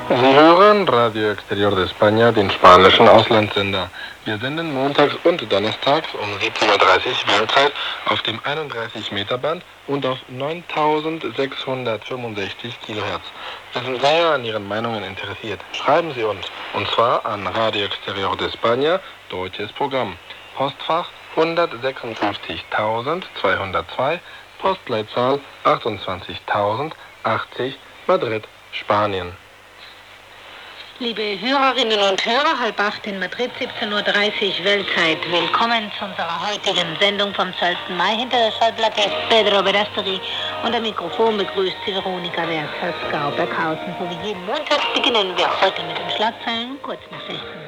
Sie hören Radio Exterior de España, den spanischen Auslandssender. Wir senden montags und donnerstags um 17:30 Uhr Weltzeit auf dem 31-Meter-Band und auf 9665 kHz. Wir sind sehr an Ihren Meinungen interessiert. Schreiben Sie uns, und zwar an Radio Exterior de España, deutsches Programm. Postfach 156.202, Postleitzahl 28.080, Madrid, Spanien. Liebe Hörerinnen und Hörer, 7:30 in Madrid, 17:30 Uhr Weltzeit. Willkommen zu unserer heutigen Sendung vom 12. Mai. Hinter der Schallplatte ist Pedro Verasteri und am Mikrofon begrüßt sie Veronika Werthers-Gauberghausen. So wie jeden Montag beginnen wir heute mit den Schlagzeilen kurz nach 16